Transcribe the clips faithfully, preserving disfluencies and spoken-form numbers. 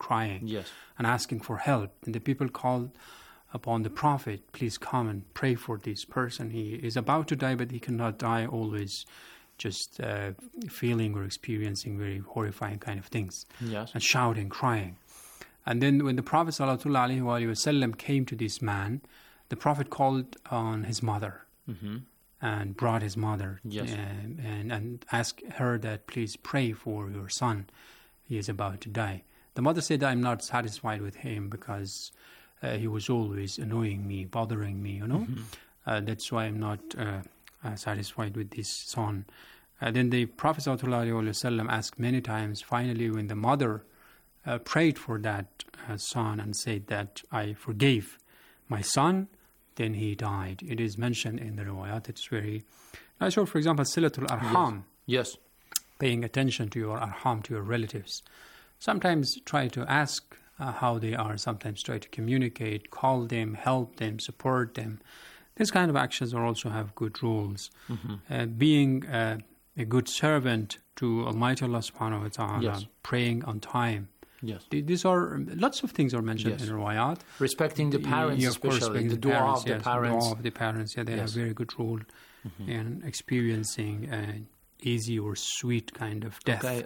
crying yes. and asking for help. And the people called upon the Prophet, please come and pray for this person. He is about to die, but he cannot die always just uh, feeling or experiencing very horrifying kind of things. Yes. And shouting, crying. And then when the Prophet ﷺ came to this man, the Prophet called on his mother Mm-hmm. and brought his mother Yes. and, and, and asked her that please pray for your son. He is about to die. The mother said, I'm not satisfied with him because uh, he was always annoying me, bothering me, you know. Mm-hmm. Uh, that's why I'm not uh, uh, satisfied with this son. Uh, then the Prophet ﷺ asked many times. Finally, when the mother uh, prayed for that uh, son and said that I forgave my son, then he died. It is mentioned in the riwayat. It's very nice. For example, Silatul Arham. Yes. Paying attention to your arham, to your relatives. Sometimes try to ask uh, how they are. Sometimes try to communicate, call them, help them, support them. These kind of actions are also have good rules. Mm-hmm. Uh, being uh, a good servant to Almighty Allah subhanahu wa ta'ala, Yes. praying on time. Yes. These are, lots of things are mentioned Yes. in riwayat. Respecting the parents, Yeah, of course, especially respecting the dua parents, of the yes, parents. dua of the parents, yeah, they Yes. have very good rule in experiencing an easy or sweet kind of death. Okay.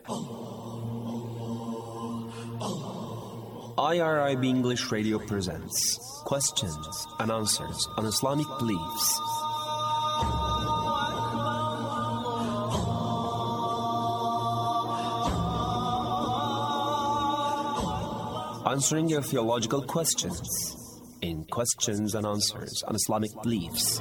I R I B English Radio presents questions and answers on Islamic beliefs. Answering your theological questions in questions and answers on Islamic beliefs.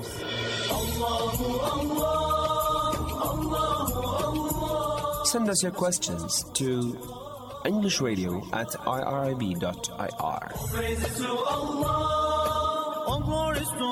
Send us your questions to English Radio at I R I B dot I R. Praises to Allah, all glories to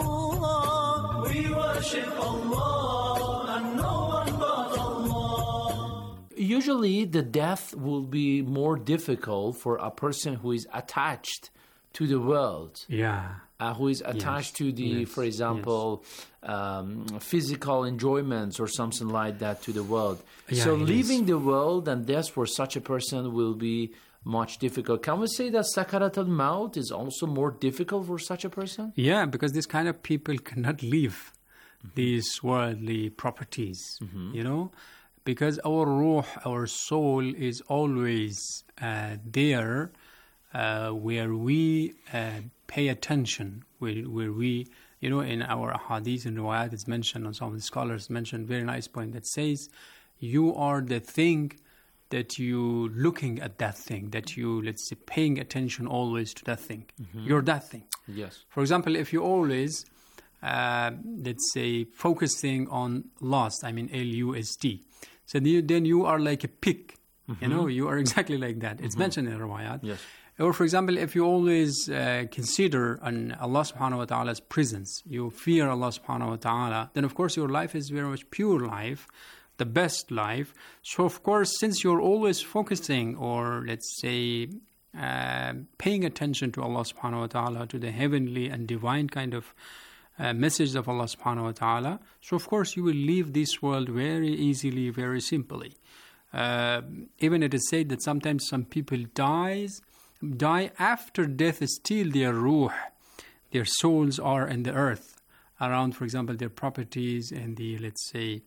Allah. We worship Allah and no one but Allah. Usually the death will be more difficult for a person who is attached to the world. Yeah. Uh, who is attached Yes, to the, yes, for example, um, physical enjoyments or something like that to the world. Yeah, so it leaving is. the world and death for such a person will be much difficult. Can we say that Sakarat al-Maut is also more difficult for such a person? Yeah, because this kind of people cannot leave these worldly properties, you know, because our ruh, our soul is always uh, there uh, where we uh, pay attention, where, where we, you know, in our hadith and riwayat, it's mentioned, and some of the scholars mentioned very nice point that says, you are the thing that you looking at that thing, that you, let's say, paying attention always to that thing. You're that thing. Yes. For example, if you always, uh, let's say, focusing on lust, I mean L U S T, so then you, then you are like a pig. You know, you are exactly like that. It's mentioned in the riwayat. Yes. Or, for example, if you always uh, consider an Allah subhanahu wa ta'ala's presence, you fear Allah subhanahu wa ta'ala, then of course your life is very much pure life, the best life. So, of course, since you're always focusing or, let's say, uh, paying attention to Allah subhanahu wa ta'ala, to the heavenly and divine kind of uh, message of Allah subhanahu wa ta'ala, so of course you will leave this world very easily, very simply. Uh, even it is said that sometimes some people dies, die after death, still their ruh, their souls are in the earth, around, for example, their properties and the, let's say,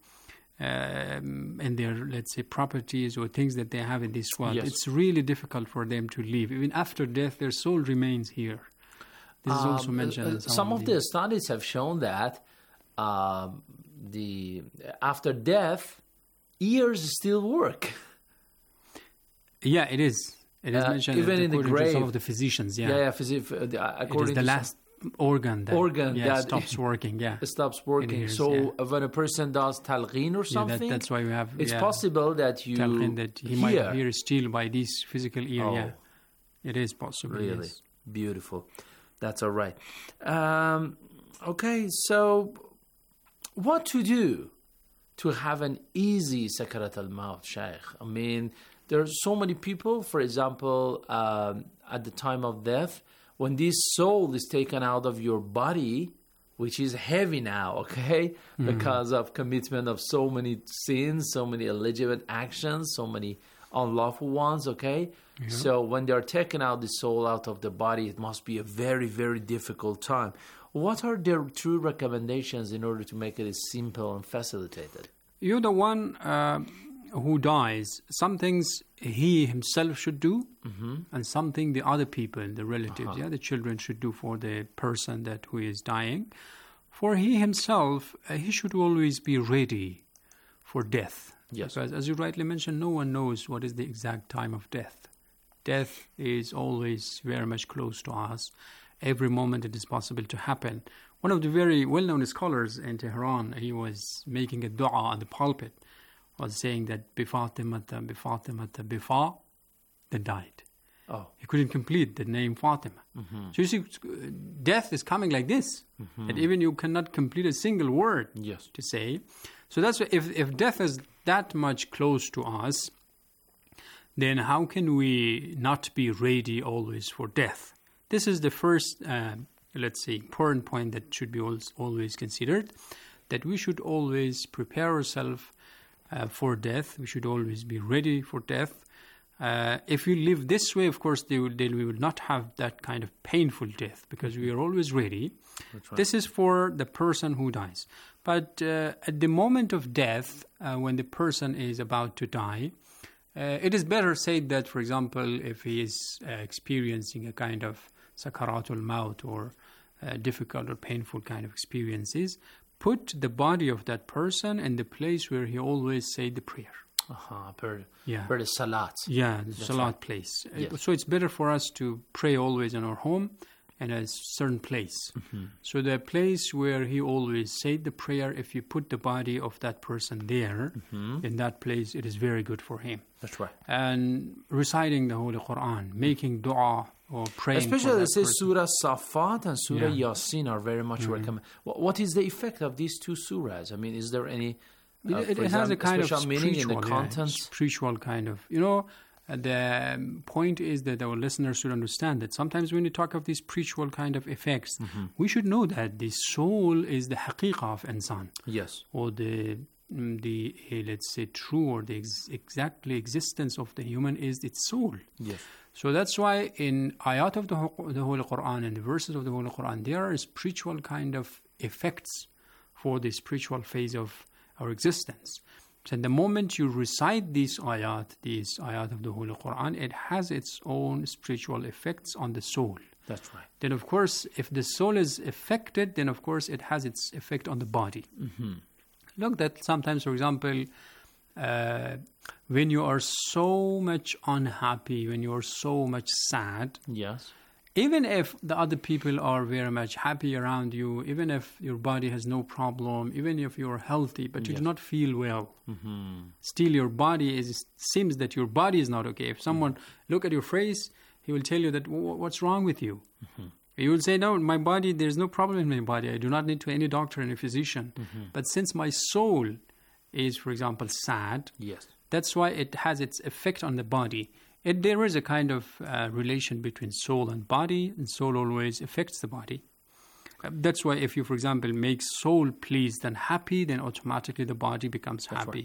um, and their, let's say, properties or things that they have in this world. Yes. It's really difficult for them to leave. Even after death, their soul remains here. This is also Um, mentioned. uh, in some, some of of the studies have shown that um, the after death, ears still work. Yeah, it is. It is Uh, mentioned even in the according to some grave. of the physicians. Yeah, Yeah, yeah. physi- uh, the- uh, it is according the to some- last organ that Organ yeah, that- stops working. Yeah, it stops working. ears, so yeah. uh, when a person does talqeen or Yeah, something, that, that's why we have. it's yeah, possible that you talqeen that he hear. might hear still by this physical ear. Oh. Yeah, it is possible. Really yes. beautiful. That's all right. Um, okay, so what to do to have an easy Sakarat al-Maut, Shaykh? I mean, there are so many people, for example, um, at the time of death, when this soul is taken out of your body, which is heavy now, okay, because of commitment of so many sins, so many illegitimate actions, so many unlawful ones, okay? Yeah. So when they're taking out the soul out of the body, it must be a very, very difficult time. What are their true recommendations in order to make it simple and facilitated? You're the one uh, who dies. Some things he himself should do, Mm-hmm. and something the other people, the relatives, Uh-huh. yeah, the children should do for the person that who is dying. For he himself, uh, he should always be ready for death. Yes. Because as you rightly mentioned, no one knows what is the exact time of death. Death is always very much close to us. Every moment it is possible to happen. One of the very well-known scholars in Tehran, he was making a dua on the pulpit, was saying that Bifatimata, Bifatimata, Bifa, then died. Oh. He couldn't complete the name Fatima. Mm-hmm. So you see, death is coming like this. Mm-hmm. And even you cannot complete a single word Yes. to say. So that's why if, if death is that much close to us, then how can we not be ready always for death? This is the first, uh, let's say, important point that should be always, always considered, that we should always prepare ourselves uh, for death. We should always be ready for death. Uh, if we live this way, of course, they will, then we will not have that kind of painful death because we are always ready. That's right. This is for the person who dies. But uh, at the moment of death, uh, when the person is about to die, uh, it is better said that, for example, if he is uh, experiencing a kind of sakaratul maut or uh, difficult or painful kind of experiences, put the body of that person in the place where he always said the prayer. Uh-huh. Per, Yeah. per the salat. Yeah, the That's salat right. place. Uh, Yes. So it's better for us to pray always in our home in a certain place. Mm-hmm. So the place where he always said the prayer, if you put the body of that person there, Mm-hmm. in that place, it is very good for him. That's right. And reciting the Holy Quran, making dua or praying for Especially, that it says person. Surah Safat and Surah Yeah. Yasin are very much recommended. What, what is the effect of these two surahs? I mean, is there any uh, It, it for has a example, kind of special meaning in the spiritual, yeah, content? spiritual kind of, you know, uh, the um, point is that our listeners should understand that sometimes when you talk of these spiritual kind of effects, Mm-hmm. we should know that the soul is the haqiqah of insan, Yes. or the mm, the uh, let's say true or the ex- exactly existence of the human is its soul. Yes. So that's why in ayat of the, Ho- the Holy Quran and the verses of the Holy Quran, there are spiritual kind of effects for the spiritual phase of our existence. So the moment you recite these ayat, these ayat of the Holy Quran, it has its own spiritual effects on the soul. That's right. Then of course, if the soul is affected, then of course it has its effect on the body. Mm-hmm. Look, that sometimes, for example, uh, when you are so much unhappy, when you are so much sad, Yes. even if the other people are very much happy around you, even if your body has no problem, even if you are healthy, but you Yes. do not feel well, Mm-hmm. still your body is seems that your body is not okay. If someone look at your face, he will tell you that "Wh- what's wrong with you. Mm-hmm. You will say, no, my body, there's no problem in my body. I do not need to any doctor and a physician. Mm-hmm. But since my soul is, for example, sad, Yes. that's why it has its effect on the body. It, there is a kind of uh, relation between soul and body, and soul always affects the body. Uh, That's why if you, for example, make soul pleased and happy, then automatically the body becomes happy.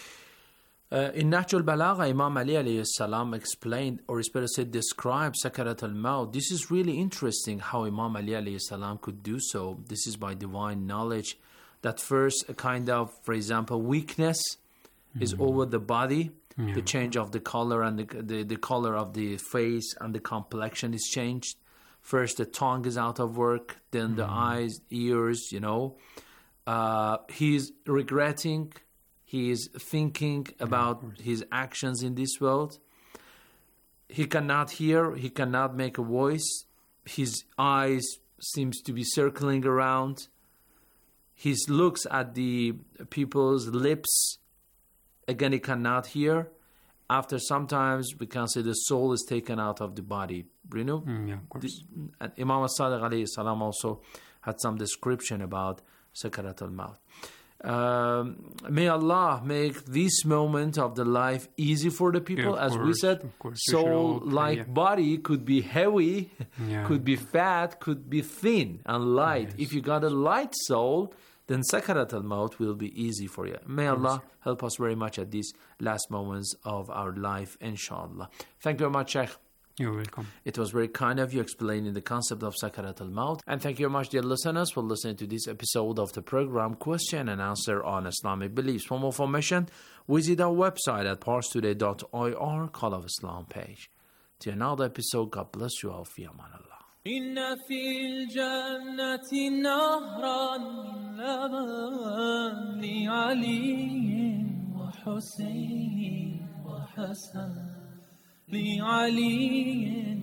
Uh, in Nahj al-Balagha, Imam Ali alayhi salam explained, or his better said, described Sakarat al-Maut. This is really interesting how Imam Ali alayhi salam could do so. This is by divine knowledge. That first, a kind of, for example, weakness is over the body. Yeah. The change of the color and the, the, the color of the face and the complexion is changed. First, the tongue is out of work, then the eyes, ears, you know. Uh, he's regretting. He is thinking about his actions in this world. He cannot hear. He cannot make a voice. His eyes seems to be circling around. He looks at the people's lips. Again, he cannot hear. After sometimes we can say the soul is taken out of the body. Bruno? Mm, yeah, of course. And Imam As-Sadiq alayhi salam also had some description about Sakarat al-Maut. Um, may Allah make this moment of the life easy for the people. Yeah, of As we course, said, of course. We should all pray, soul-like yeah. body could be heavy, Yeah. could be fat, could be thin and light. Yes. If you got a light soul, then Sakarat al-Maut will be easy for you. May Allah help us very much at these last moments of our life, inshallah. Thank you very much, Sheikh. You're welcome. It was very kind of you explaining the concept of Sakarat al-Maut. And thank you very much, dear listeners, for listening to this episode of the program Question and Answer on Islamic Beliefs. For more information, visit our website at parstoday dot ir, Call of Islam page. To another episode, God bless you all. Fi aman Allah. إن في الجنة نهرا من لبن لعلي وحسين وحسن لعلي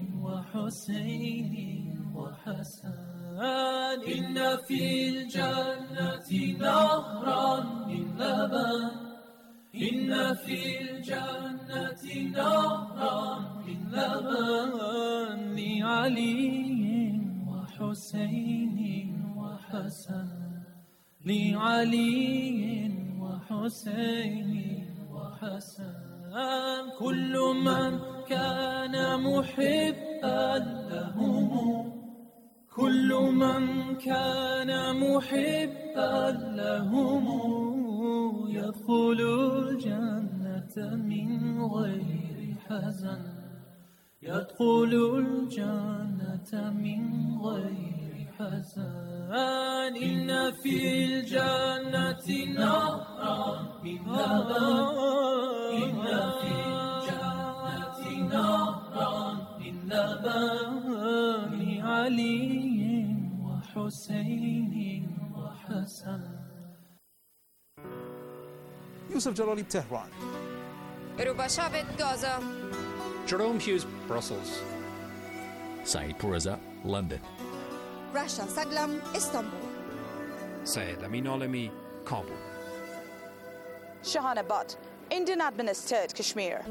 وحسين وحسن إن في الجنة نهرا من لبن إن في الجنة نهرا من لبن لعلي وحسين وحسن لعلي وحسين وحسن كل من كان محبا لهم كل من كان محبا لهم يدخل الجنة من غير حزن يدخل الجنة من غير حزن إن في الجنة نهرا من لبن إن في الجنة نهرا من لبن لعلي وحسين وحسن Yusuf Jalali, Tehran. Rubashavit, Gaza. Jerome Hughes, Brussels. Saeed Pourreza, London. Rasha Saglam, Istanbul. Syed Amin Alami, Kabul. Shahana Butt, Indian administered Kashmir.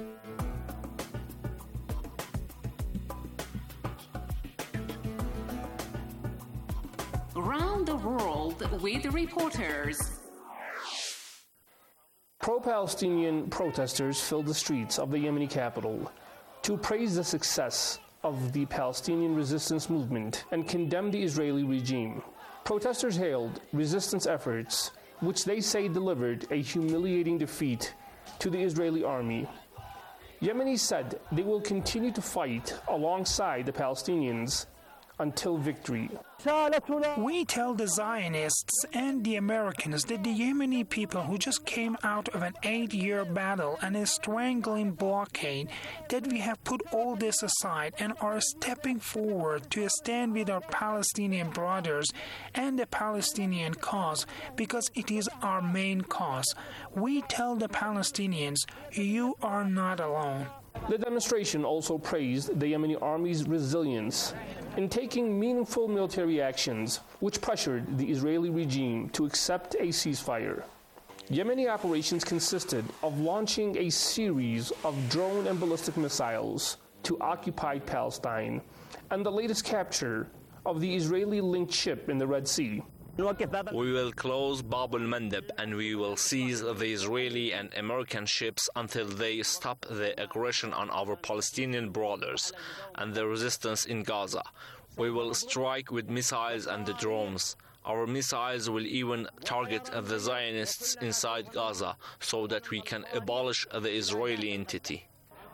Around the world with reporters. Pro-Palestinian protesters filled the streets of the Yemeni capital to praise the success of the Palestinian resistance movement and condemn the Israeli regime. Protesters hailed resistance efforts, which they say delivered a humiliating defeat to the Israeli army. Yemenis said they will continue to fight alongside the Palestinians until victory. We tell the Zionists and the Americans that the Yemeni people who just came out of an eight-year battle and a strangling blockade, that we have put all this aside and are stepping forward to stand with our Palestinian brothers and the Palestinian cause, because it is our main cause. We tell the Palestinians, you are not alone. The demonstration also praised the Yemeni army's resilience in taking meaningful military actions, which pressured the Israeli regime to accept a ceasefire. Yemeni operations consisted of launching a series of drone and ballistic missiles to occupied Palestine, and the latest capture of the Israeli-linked ship in the Red Sea. We will close Bab al-Mandab and we will seize the Israeli and American ships until they stop the aggression on our Palestinian brothers and the resistance in Gaza. We will strike with missiles and the drones. Our missiles will even target the Zionists inside Gaza so that we can abolish the Israeli entity.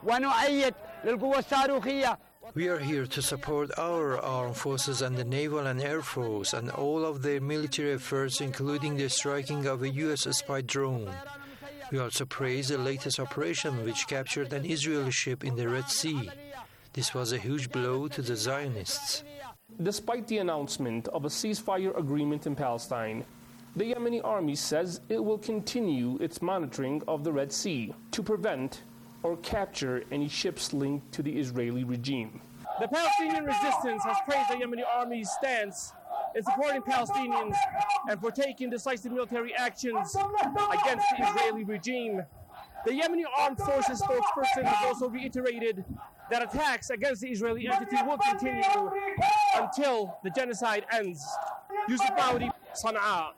We are here to support our armed forces and the naval and air force and all of their military efforts, including the striking of a U S spy drone. We also praise the latest operation which captured an Israeli ship in the Red Sea. This was a huge blow to the Zionists. Despite the announcement of a ceasefire agreement in Palestine, the Yemeni army says it will continue its monitoring of the Red Sea to prevent or capture any ships linked to the Israeli regime. The Palestinian resistance has praised the Yemeni army's stance in supporting Palestinians and for taking decisive military actions against the Israeli regime. The Yemeni Armed Forces spokesperson has also reiterated that attacks against the Israeli entity will continue until the genocide ends. Yusuf Maudi, Sana'a.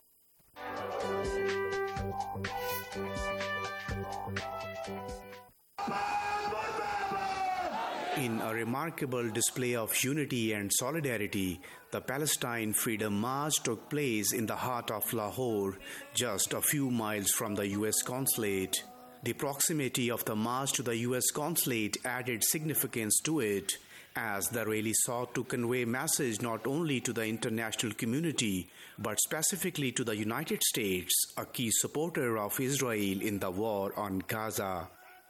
In a remarkable display of unity and solidarity, the Palestine Freedom March took place in the heart of Lahore, just a few miles from the U S consulate. The proximity of the march to the U S consulate added significance to it, as the rally sought to convey message not only to the international community, but specifically to the United States, a key supporter of Israel in the war on Gaza.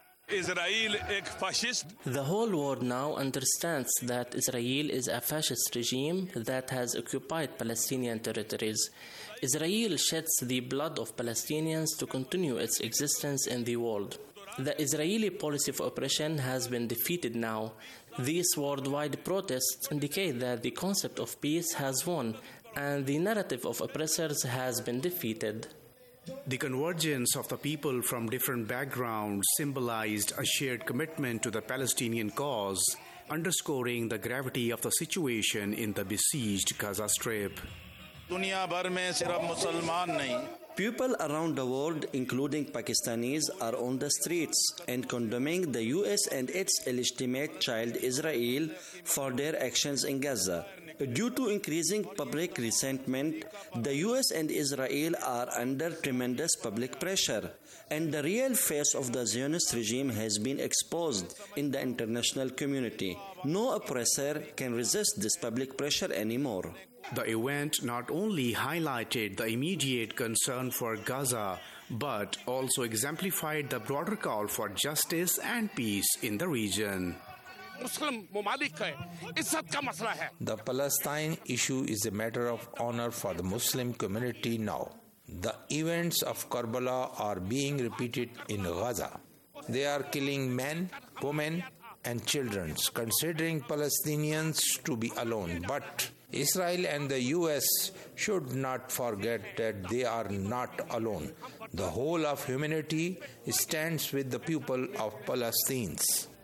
The whole world now understands that Israel is a fascist regime that has occupied Palestinian territories. Israel sheds the blood of Palestinians to continue its existence in the world. The Israeli policy of oppression has been defeated now. These worldwide protests indicate that the concept of peace has won and the narrative of oppressors has been defeated. The convergence of the people from different backgrounds symbolized a shared commitment to the Palestinian cause, underscoring the gravity of the situation in the besieged Gaza Strip. People around the world, including Pakistanis, are on the streets and condemning the U S and its illegitimate child Israel for their actions in Gaza. Due to increasing public resentment, the U S and Israel are under tremendous public pressure, and the real face of the Zionist regime has been exposed in the international community. No oppressor can resist this public pressure anymore. The event not only highlighted the immediate concern for Gaza, but also exemplified the broader call for justice and peace in the region. The Palestine issue is a matter of honor for the Muslim community now. The events of Karbala are being repeated in Gaza. They are killing men, women, and children, considering Palestinians to be alone. But Israel and the U S should not forget that they are not alone. The whole of humanity stands with the people of Palestine.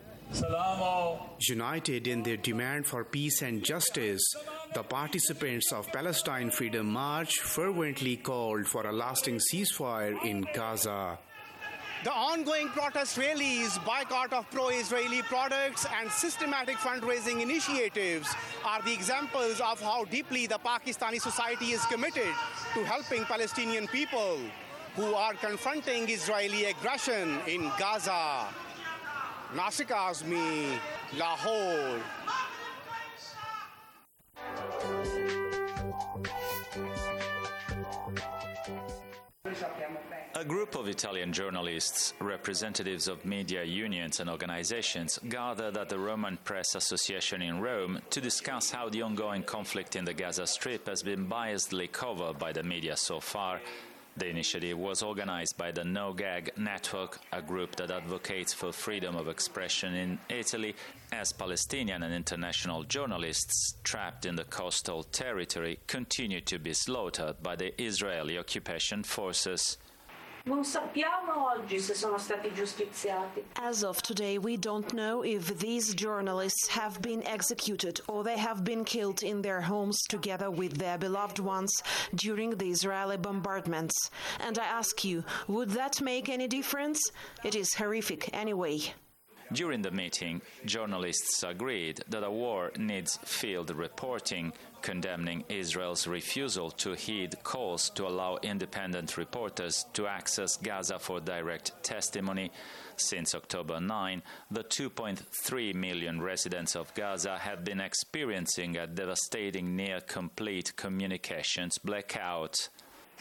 United in their demand for peace and justice, the participants of Palestine Freedom March fervently called for a lasting ceasefire in Gaza. The ongoing protest rallies, boycott of pro-Israeli products, and systematic fundraising initiatives are the examples of how deeply the Pakistani society is committed to helping Palestinian people who are confronting Israeli aggression in Gaza. Nasik Azmi, Lahore. A group of Italian journalists, representatives of media unions and organizations, gathered at the Roman Press Association in Rome to discuss how the ongoing conflict in the Gaza Strip has been biasedly covered by the media so far. The initiative was organized by the No Gag Network, a group that advocates for freedom of expression in Italy, as Palestinian and international journalists trapped in the coastal territory continue to be slaughtered by the Israeli occupation forces. As of today, we don't know if these journalists have been executed or they have been killed in their homes together with their beloved ones during the Israeli bombardments. And I ask you, would that make any difference? It is horrific anyway. During the meeting, journalists agreed that a war needs field reporting, condemning Israel's refusal to heed calls to allow independent reporters to access Gaza for direct testimony. Since October ninth, the two point three million residents of Gaza have been experiencing a devastating near-complete communications blackout.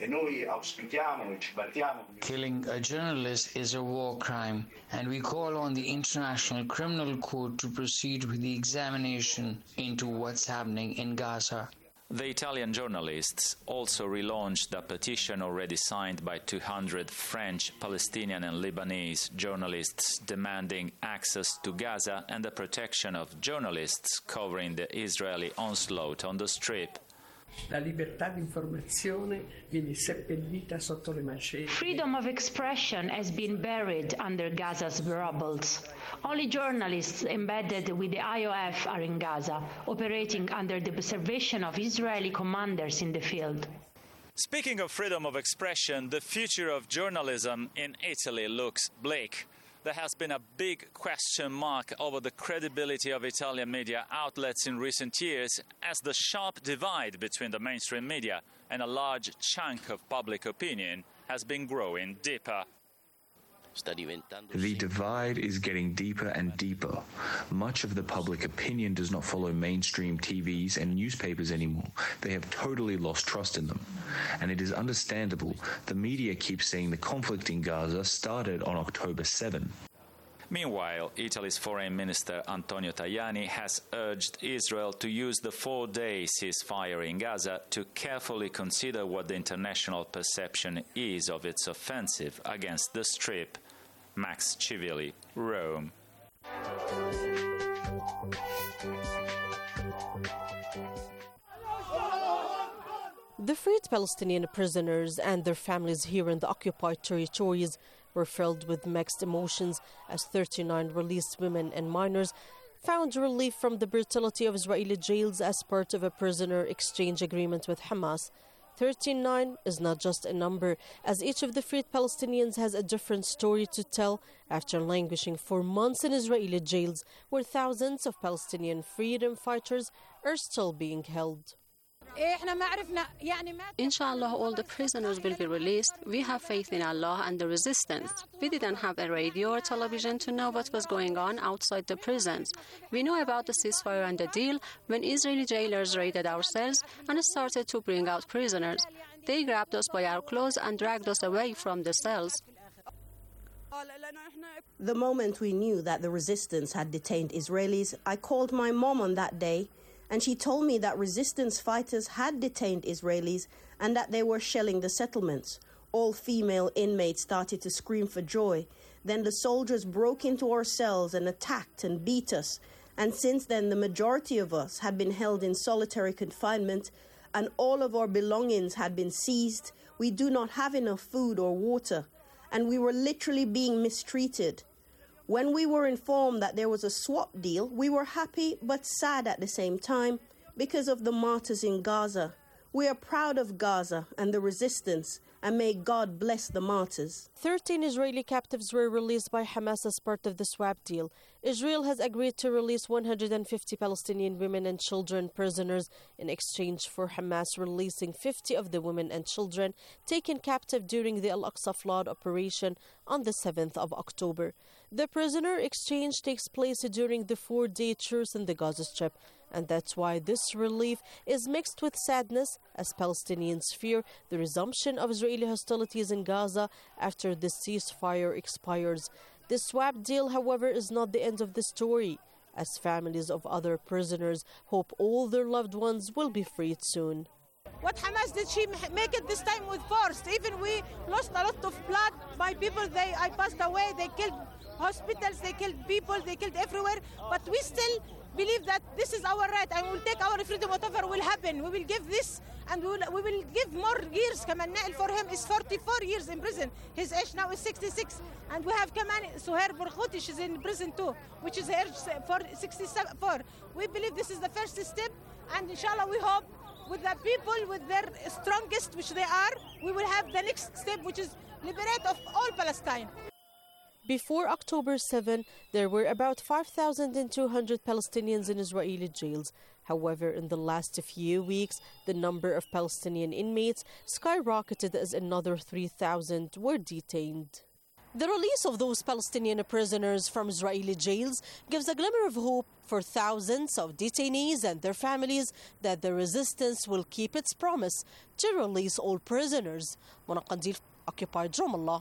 Killing a journalist is a war crime, and we call on the International Criminal Court to proceed with the examination into what's happening in Gaza. The Italian journalists also relaunched a petition already signed by two hundred French, Palestinian and Lebanese journalists demanding access to Gaza and the protection of journalists covering the Israeli onslaught on the Strip. La libertà di informazione viene seppellita sotto le macerie. Freedom of expression has been buried under Gaza's rubbles. Only journalists embedded with the I O F are in Gaza, operating under the observation of Israeli commanders in the field. Speaking of freedom of expression, the future of journalism in Italy looks bleak. There has been a big question mark over the credibility of Italian media outlets in recent years, as the sharp divide between the mainstream media and a large chunk of public opinion has been growing deeper. The divide is getting deeper and deeper. Much of the public opinion does not follow mainstream T Vs and newspapers anymore. They have totally lost trust in them. And it is understandable. The media keeps saying the conflict in Gaza started on October seventh. Meanwhile, Italy's Foreign Minister Antonio Tajani has urged Israel to use the four-day ceasefire in Gaza to carefully consider what the international perception is of its offensive against the Strip. Max Civilli, Rome. The freed Palestinian prisoners and their families here in the occupied territories were filled with mixed emotions as thirty-nine released women and minors found relief from the brutality of Israeli jails as part of a prisoner exchange agreement with Hamas. thirty-nine is not just a number, as each of the freed Palestinians has a different story to tell after languishing for months in Israeli jails, where thousands of Palestinian freedom fighters are still being held. Inshallah, all the prisoners will be released. We have faith in Allah and the resistance. We didn't have a radio or television to know what was going on outside the prisons. We knew about the ceasefire and the deal when Israeli jailers raided our cells and started to bring out prisoners. They grabbed us by our clothes and dragged us away from the cells. The moment we knew that the resistance had detained Israelis, I called my mom on that day, and she told me that resistance fighters had detained Israelis and that they were shelling the settlements. All female inmates started to scream for joy. Then the soldiers broke into our cells and attacked and beat us. And since then, the majority of us had been held in solitary confinement, and all of our belongings had been seized. We do not have enough food or water, and we were literally being mistreated. When we were informed that there was a swap deal, we were happy but sad at the same time because of the martyrs in Gaza. We are proud of Gaza and the resistance, and may God bless the martyrs. thirteen Israeli captives were released by Hamas as part of the swap deal. Israel has agreed to release one hundred fifty Palestinian women and children prisoners in exchange for Hamas releasing fifty of the women and children taken captive during the Al-Aqsa flood operation on the seventh of October. The prisoner exchange takes place during the four-day truce in the Gaza Strip, and that's why this relief is mixed with sadness as Palestinians fear the resumption of Israeli hostilities in Gaza after the ceasefire expires. The swap deal, however, is not the end of the story, as families of other prisoners hope all their loved ones will be freed soon. What Hamas did, she make it this time with force. Even we lost a lot of blood. My people, they I passed away. They killed hospitals, they killed people, they killed everywhere. But we still believe that this is our right, and we'll take our freedom, whatever will happen. We will give this, and we will, we will give more years. Kaman Nail for him is forty-four years in prison. His age now is sixty-six. And we have Kaman Suhair Burkhouti, she's in prison too, which is her age for sixty-four. We believe this is the first step, and inshallah we hope with the people, with their strongest, which they are, we will have the next step, which is liberate of all Palestine. Before October seventh, there were about five thousand two hundred Palestinians in Israeli jails. However, in the last few weeks, the number of Palestinian inmates skyrocketed as another three thousand were detained. The release of those Palestinian prisoners from Israeli jails gives a glimmer of hope for thousands of detainees and their families that the resistance will keep its promise to release all prisoners. Mona Qandil, Occupied Ramallah.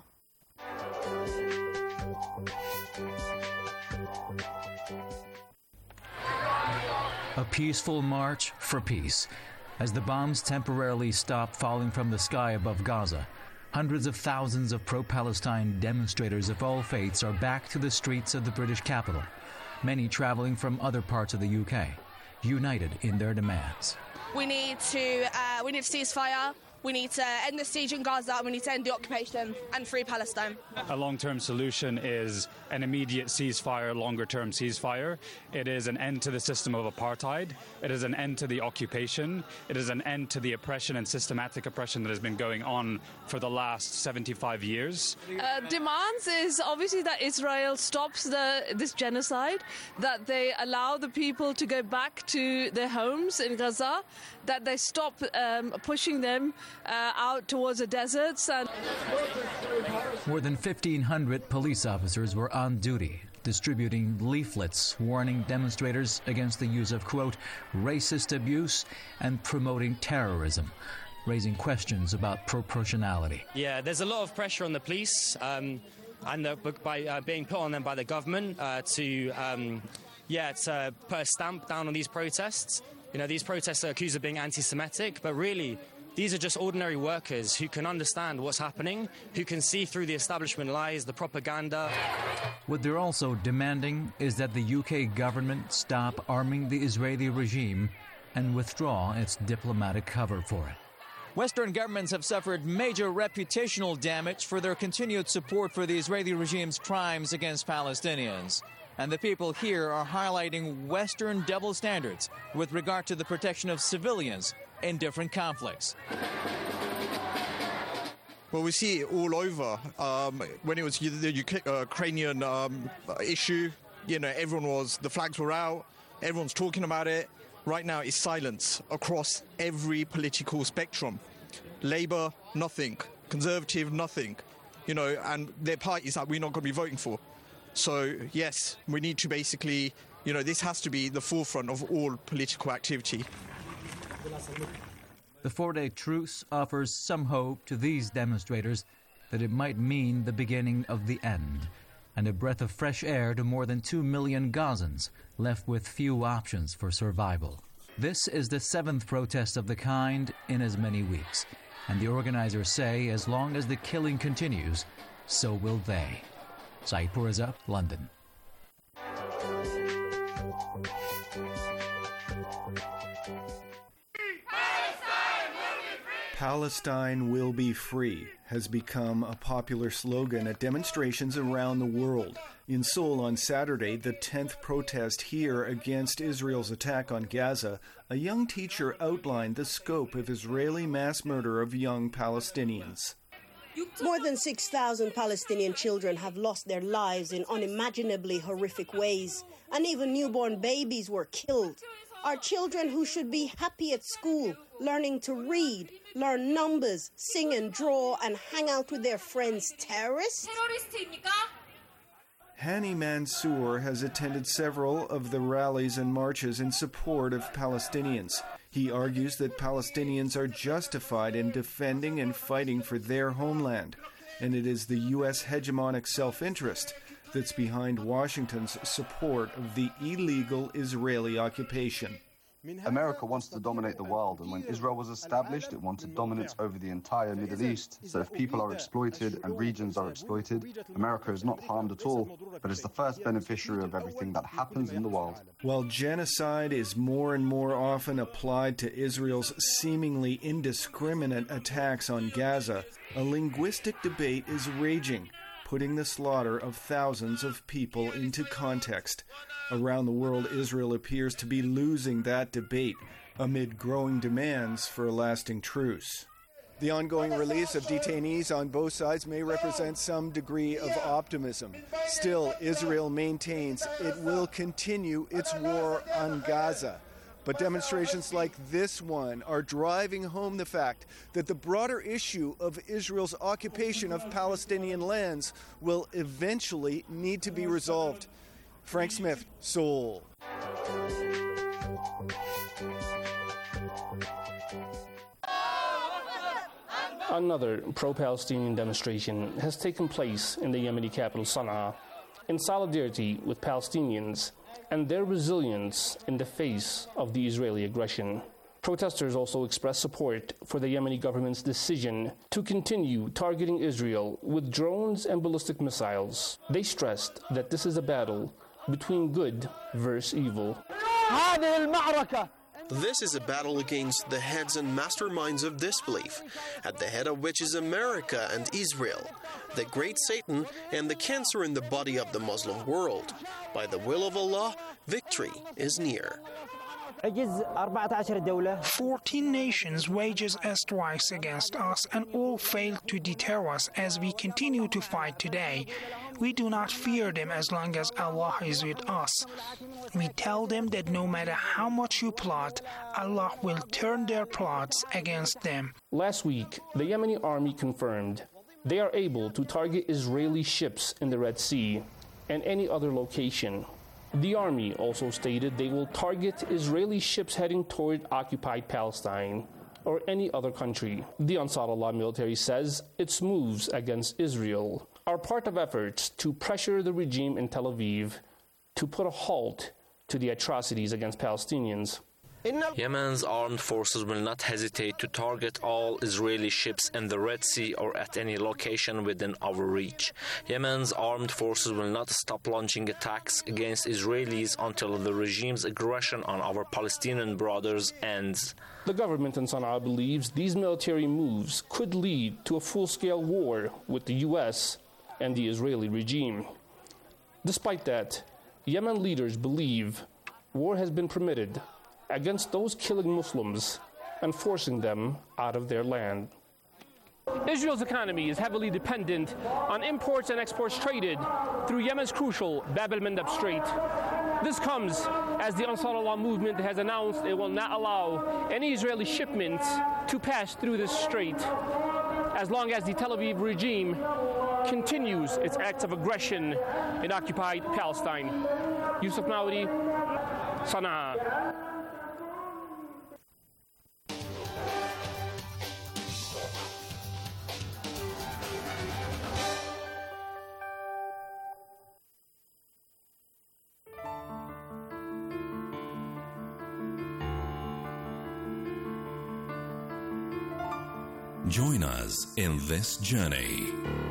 A peaceful march for peace. As the bombs temporarily stop falling from the sky above Gaza, hundreds of thousands of pro-Palestine demonstrators of all faiths are back to the streets of the British capital, many traveling from other parts of the U K, united in their demands. We need to, uh, we need a ceasefire. We need to end the siege in Gaza, and we need to end the occupation and free Palestine. A long-term solution is an immediate ceasefire, longer-term ceasefire. It is an end to the system of apartheid. It is an end to the occupation. It is an end to the oppression and systematic oppression that has been going on for the last seventy-five years. Uh, demands is obviously that Israel stops the, this genocide, that they allow the people to go back to their homes in Gaza, that they stop um, pushing them uh, out towards the deserts. And more than fifteen hundred police officers were on duty, distributing leaflets warning demonstrators against the use of, quote, racist abuse and promoting terrorism, raising questions about proportionality. Yeah, there's a lot of pressure on the police um, and the, by uh, being put on them by the government uh, to, um, yeah, to put a stamp down on these protests. You know, these protests are accused of being anti-Semitic, but really, these are just ordinary workers who can understand what's happening, who can see through the establishment lies, the propaganda. What they're also demanding is that the U K government stop arming the Israeli regime and withdraw its diplomatic cover for it. Western governments have suffered major reputational damage for their continued support for the Israeli regime's crimes against Palestinians. And the people here are highlighting Western double standards with regard to the protection of civilians in different conflicts. Well, we see it all over. Um, when it was the Ukrainian um, issue, you know, everyone was, the flags were out, everyone's talking about it. Right now, it's silence across every political spectrum. Labour, nothing. Conservative, nothing. You know, and their parties that we're not going to be voting for. So, yes, we need to basically, you know, this has to be the forefront of all political activity. The four-day truce offers some hope to these demonstrators that it might mean the beginning of the end, and a breath of fresh air to more than two million Gazans left with few options for survival. This is the seventh protest of the kind in as many weeks, and the organizers say as long as the killing continues, so will they. Saeed Pourreza, London. Palestine will be free has become a popular slogan at demonstrations around the world. In Seoul on Saturday, the tenth protest here against Israel's attack on Gaza, a young teacher outlined the scope of Israeli mass murder of young Palestinians. More than six thousand Palestinian children have lost their lives in unimaginably horrific ways, and even newborn babies were killed. Are children who should be happy at school, learning to read, learn numbers, sing and draw, and hang out with their friends terrorists? Hani Mansour has attended several of the rallies and marches in support of Palestinians. He argues that Palestinians are justified in defending and fighting for their homeland, and it is the U S hegemonic self-interest that's behind Washington's support of the illegal Israeli occupation. America wants to dominate the world, and when Israel was established, it wanted dominance over the entire Middle East. So if people are exploited and regions are exploited, America is not harmed at all, but is the first beneficiary of everything that happens in the world. While genocide is more and more often applied to Israel's seemingly indiscriminate attacks on Gaza, a linguistic debate is raging, putting the slaughter of thousands of people into context. Around the world, Israel appears to be losing that debate amid growing demands for a lasting truce. The ongoing release of detainees on both sides may represent some degree of optimism. Still, Israel maintains it will continue its war on Gaza. But demonstrations like this one are driving home the fact that the broader issue of Israel's occupation of Palestinian lands will eventually need to be resolved. Frank Smith, Seoul. Another pro-Palestinian demonstration has taken place in the Yemeni capital Sana'a in solidarity with Palestinians and their resilience in the face of the Israeli aggression. Protesters also expressed support for the Yemeni government's decision to continue targeting Israel with drones and ballistic missiles. They stressed that this is a battle between good versus evil. This is a battle against the heads and masterminds of disbelief, at the head of which is America and Israel, the great Satan and the cancer in the body of the Muslim world. By the will of Allah, victory is near. Fourteen nations wages a strikes against us and all failed to deter us as we continue to fight today. We do not fear them as long as Allah is with us. We tell them that no matter how much you plot, Allah will turn their plots against them. Last week, the Yemeni army confirmed they are able to target Israeli ships in the Red Sea and any other location. The army also stated they will target Israeli ships heading toward occupied Palestine or any other country. The Ansar Allah military says its moves against Israel are part of efforts to pressure the regime in Tel Aviv to put a halt to the atrocities against Palestinians. Yemen's armed forces will not hesitate to target all Israeli ships in the Red Sea or at any location within our reach. Yemen's armed forces will not stop launching attacks against Israelis until the regime's aggression on our Palestinian brothers ends. The government in Sana'a believes these military moves could lead to a full-scale war with the U S and the Israeli regime. Despite that, Yemen leaders believe war has been permitted against those killing Muslims and forcing them out of their land. Israel's economy is heavily dependent on imports and exports traded through Yemen's crucial Bab el-Mandeb Strait. This comes as the Ansar Allah movement has announced it will not allow any Israeli shipments to pass through this strait as long as the Tel Aviv regime continues its acts of aggression in occupied Palestine. Yusuf Nawari, Sana'a. Join us in this journey.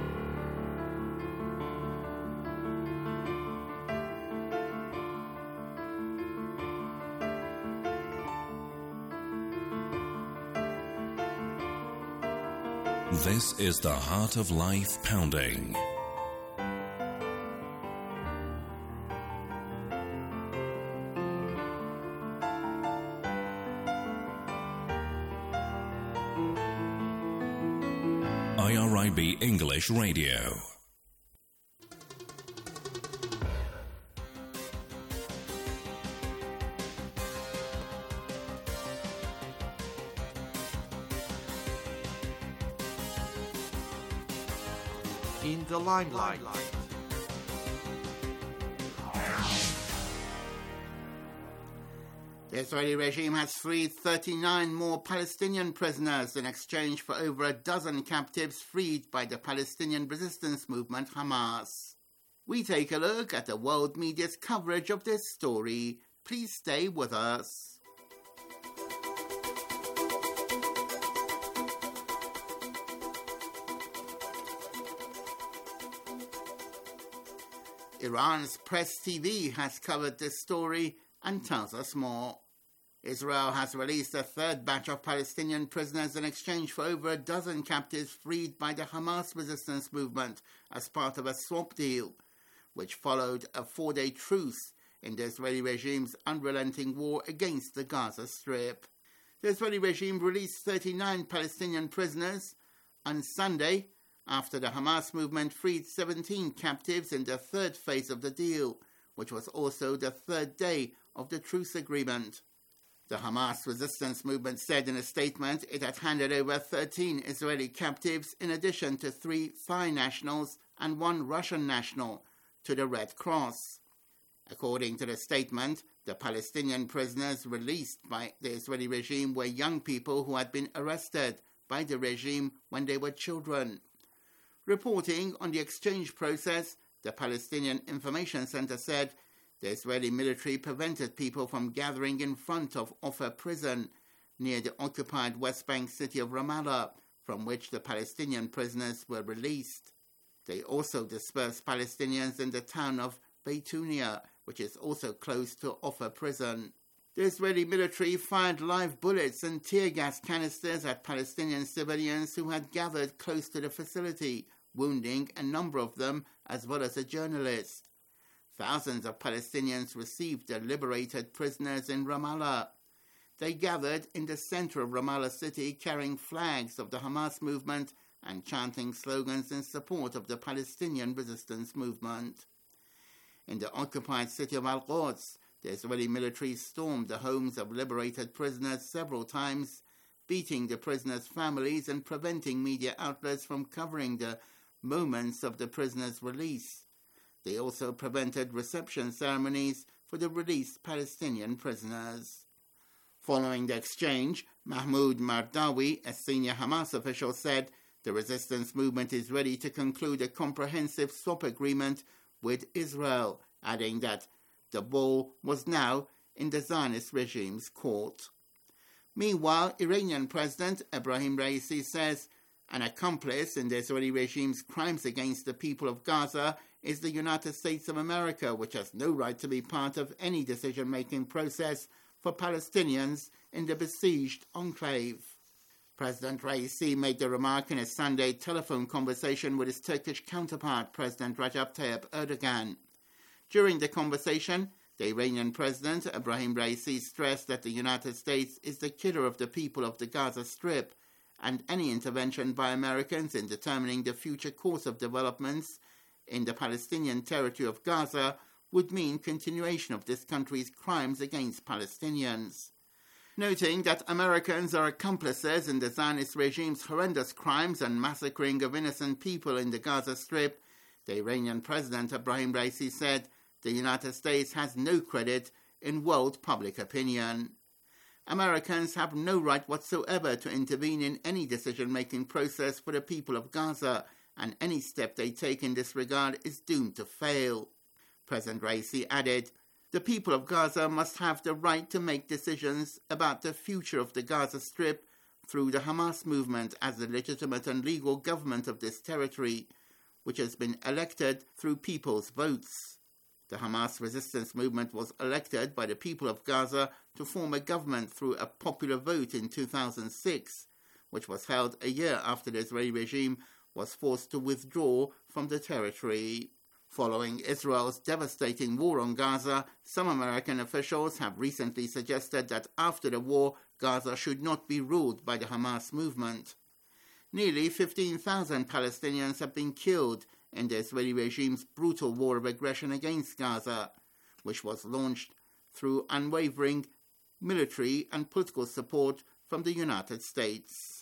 This is the Heart of Life Pounding. I R I B English Radio. In the limelight. The Israeli regime has freed thirty-nine more Palestinian prisoners in exchange for over a dozen captives freed by the Palestinian resistance movement Hamas. We take a look at the world media's coverage of this story. Please stay with us. Iran's Press T V has covered this story and tells us more. Israel has released a third batch of Palestinian prisoners in exchange for over a dozen captives freed by the Hamas resistance movement as part of a swap deal, which followed a four-day truce in the Israeli regime's unrelenting war against the Gaza Strip. The Israeli regime released thirty-nine Palestinian prisoners on Sunday, after the Hamas movement freed seventeen captives in the third phase of the deal, which was also the third day of the truce agreement. The Hamas resistance movement said in a statement it had handed over thirteen Israeli captives in addition to three Thai nationals and one Russian national to the Red Cross. According to the statement, the Palestinian prisoners released by the Israeli regime were young people who had been arrested by the regime when they were children. Reporting on the exchange process, the Palestinian Information Center said the Israeli military prevented people from gathering in front of Offa prison near the occupied West Bank city of Ramallah, from which the Palestinian prisoners were released. They also dispersed Palestinians in the town of Beitunia, which is also close to Offa prison. The Israeli military fired live bullets and tear gas canisters at Palestinian civilians who had gathered close to the facility, wounding a number of them as well as a journalist. Thousands of Palestinians received their liberated prisoners in Ramallah. They gathered in the center of Ramallah city carrying flags of the Hamas movement and chanting slogans in support of the Palestinian resistance movement. In the occupied city of Al-Quds, the Israeli military stormed the homes of liberated prisoners several times, beating the prisoners' families and preventing media outlets from covering the moments of the prisoners' release. They also prevented reception ceremonies for the released Palestinian prisoners. Following the exchange, Mahmoud Mardawi, a senior Hamas official, said the resistance movement is ready to conclude a comprehensive swap agreement with Israel, adding that the ball was now in the Zionist regime's court. Meanwhile, Iranian President Ebrahim Raisi says an accomplice in the Israeli regime's crimes against the people of Gaza is the United States of America, which has no right to be part of any decision-making process for Palestinians in the besieged enclave. President Raisi made the remark in a Sunday telephone conversation with his Turkish counterpart, President Recep Tayyip Erdogan. During the conversation, the Iranian President Ebrahim Raisi stressed that the United States is the killer of the people of the Gaza Strip, and any intervention by Americans in determining the future course of developments in the Palestinian territory of Gaza would mean continuation of this country's crimes against Palestinians. Noting that Americans are accomplices in the Zionist regime's horrendous crimes and massacring of innocent people in the Gaza Strip, the Iranian President Ebrahim Raisi said the United States has no credit in world public opinion. Americans have no right whatsoever to intervene in any decision-making process for the people of Gaza, and any step they take in this regard is doomed to fail. President Raisi added, the people of Gaza must have the right to make decisions about the future of the Gaza Strip through the Hamas movement as the legitimate and legal government of this territory, which has been elected through people's votes. The Hamas resistance movement was elected by the people of Gaza to form a government through a popular vote in two thousand six, which was held a year after the Israeli regime was forced to withdraw from the territory. Following Israel's devastating war on Gaza, some American officials have recently suggested that after the war, Gaza should not be ruled by the Hamas movement. Nearly fifteen thousand Palestinians have been killed in the Israeli regime's brutal war of aggression against Gaza, which was launched through unwavering military and political support from the United States.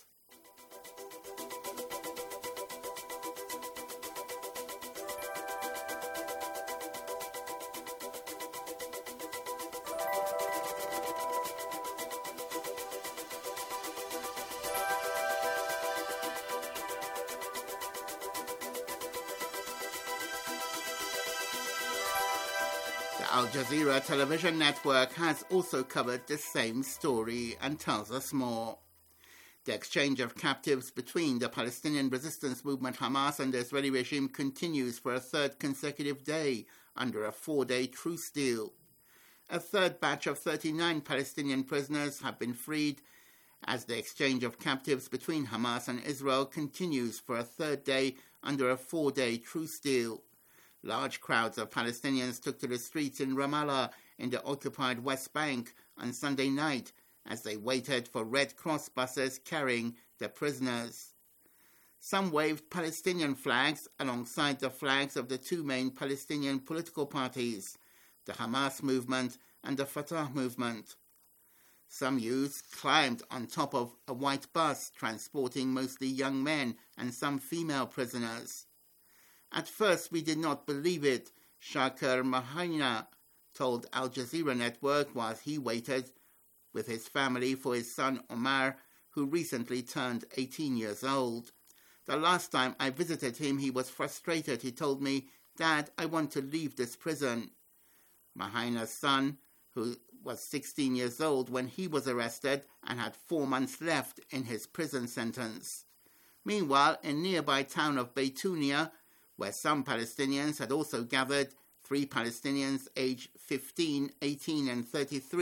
Al Jazeera television network has also covered the same story and tells us more. The exchange of captives between the Palestinian resistance movement Hamas and the Israeli regime continues for a third consecutive day under a four-day truce deal. A third batch of thirty-nine Palestinian prisoners have been freed as the exchange of captives between Hamas and Israel continues for a third day under a four-day truce deal. Large crowds of Palestinians took to the streets in Ramallah in the occupied West Bank on Sunday night as they waited for Red Cross buses carrying the prisoners. Some waved Palestinian flags alongside the flags of the two main Palestinian political parties, the Hamas movement and the Fatah movement. Some youths climbed on top of a white bus transporting mostly young men and some female prisoners. At first, we did not believe it, Shakir Mahina told Al Jazeera Network while he waited with his family for his son Omar, who recently turned eighteen years old. The last time I visited him, he was frustrated. He told me, "Dad, I want to leave this prison." Mahina's son, who was sixteen years old when he was arrested and had four months left in his prison sentence. Meanwhile, in nearby town of Beitunia, where some Palestinians had also gathered, three Palestinians aged fifteen, eighteen and thirty-three